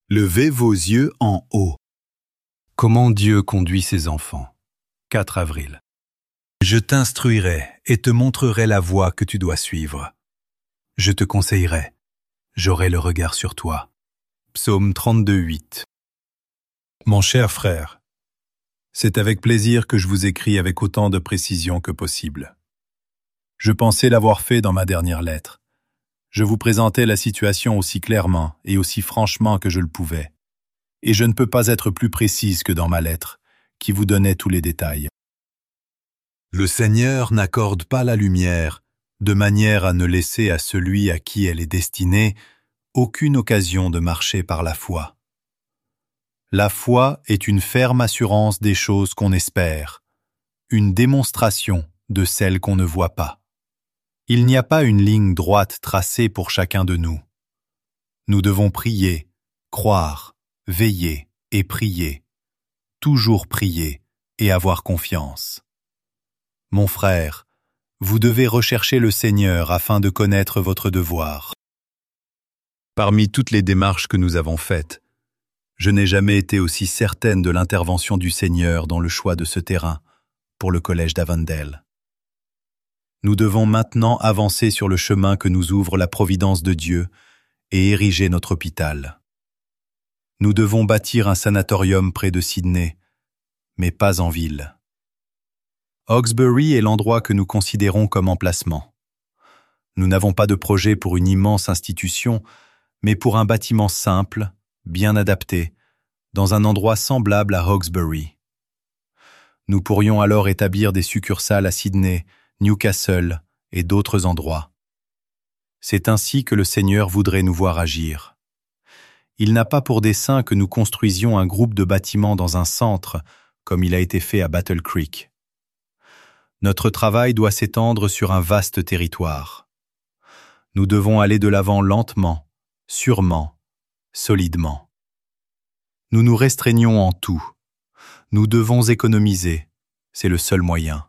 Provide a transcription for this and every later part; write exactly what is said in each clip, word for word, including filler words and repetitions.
Levez vos yeux en haut. Comment Dieu conduit ses enfants. quatre avril. Je t'instruirai et te montrerai la voie que tu dois suivre. Je te conseillerai. J'aurai le regard sur toi. Psaume trente-deux, huit. Mon cher frère, c'est avec plaisir que je vous écris avec autant de précision que possible. Je pensais l'avoir fait dans ma dernière lettre. Je vous présentais la situation aussi clairement et aussi franchement que je le pouvais. Et je ne peux pas être plus précise que dans ma lettre, qui vous donnait tous les détails. Le Seigneur n'accorde pas la lumière, de manière à ne laisser à celui à qui elle est destinée aucune occasion de marcher par la foi. La foi est une ferme assurance des choses qu'on espère, une démonstration de celles qu'on ne voit pas. Il n'y a pas une ligne droite tracée pour chacun de nous. Nous devons prier, croire, veiller et prier, toujours prier et avoir confiance. Mon frère, vous devez rechercher le Seigneur afin de connaître votre devoir. Parmi toutes les démarches que nous avons faites, je n'ai jamais été aussi certaine de l'intervention du Seigneur dans le choix de ce terrain pour le collège d'Avondale. Nous devons maintenant avancer sur le chemin que nous ouvre la providence de Dieu et ériger notre hôpital. Nous devons bâtir un sanatorium près de Sydney, mais pas en ville. Hawkesbury est l'endroit que nous considérons comme emplacement. Nous n'avons pas de projet pour une immense institution, mais pour un bâtiment simple, bien adapté, dans un endroit semblable à Hawkesbury. Nous pourrions alors établir des succursales à Sydney, Newcastle et d'autres endroits. C'est ainsi que le Seigneur voudrait nous voir agir. Il n'a pas pour dessein que nous construisions un groupe de bâtiments dans un centre, comme il a été fait à Battle Creek. Notre travail doit s'étendre sur un vaste territoire. Nous devons aller de l'avant lentement, sûrement, solidement. Nous nous restreignons en tout. Nous devons économiser. C'est le seul moyen.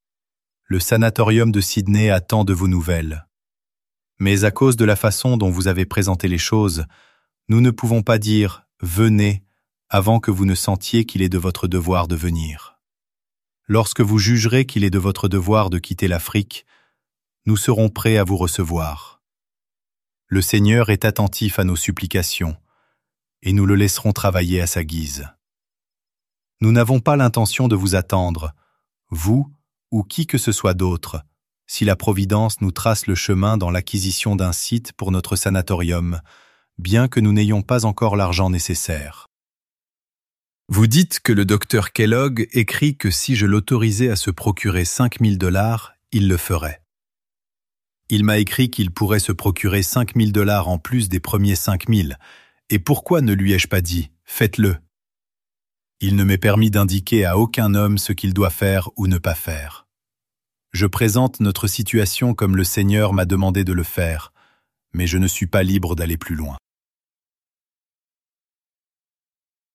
Le sanatorium de Sydney attend de vos nouvelles. Mais à cause de la façon dont vous avez présenté les choses, nous ne pouvons pas dire « venez » avant que vous ne sentiez qu'il est de votre devoir de venir. Lorsque vous jugerez qu'il est de votre devoir de quitter l'Afrique, nous serons prêts à vous recevoir. Le Seigneur est attentif à nos supplications, et nous le laisserons travailler à sa guise. Nous n'avons pas l'intention de vous attendre, vous ou qui que ce soit d'autre, si la Providence nous trace le chemin dans l'acquisition d'un site pour notre sanatorium, bien que nous n'ayons pas encore l'argent nécessaire. Vous dites que le docteur Kellogg écrit que si je l'autorisais à se procurer cinq mille dollars, il le ferait. Il m'a écrit qu'il pourrait se procurer cinq mille dollars en plus des premiers cinq mille, et pourquoi ne lui ai-je pas dit « faites-le » ? Il ne m'est permis d'indiquer à aucun homme ce qu'il doit faire ou ne pas faire. Je présente notre situation comme le Seigneur m'a demandé de le faire, mais je ne suis pas libre d'aller plus loin.